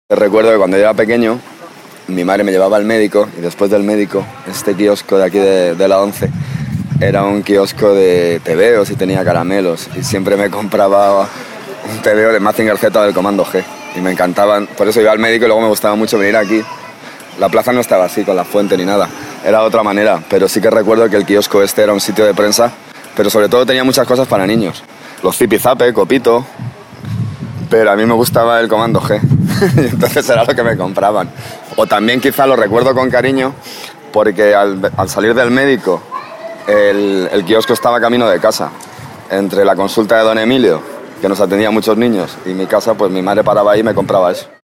Recuerdo que cuando yo era pequeño, mi madre me llevaba al médico y después del médico, este kiosco de aquí de la 11 era un kiosco de tebeos y tenía caramelos y siempre me compraba un tebeo de Mazinger Z del Comando G y me encantaban, por eso iba al médico y luego me gustaba mucho venir aquí. La plaza no estaba así con la fuente ni nada, era de otra manera, pero sí que recuerdo que el kiosco este era un sitio de prensa, pero sobre todo tenía muchas cosas para niños, los zipizape, Copito, pero a mí me gustaba el Comando G y entonces era lo que me compraban. O también quizá lo recuerdo con cariño porque al salir del médico el kiosco estaba camino de casa. Entre la consulta de don Emilio, que nos atendía a muchos niños, y mi casa, pues mi madre paraba ahí y me compraba eso.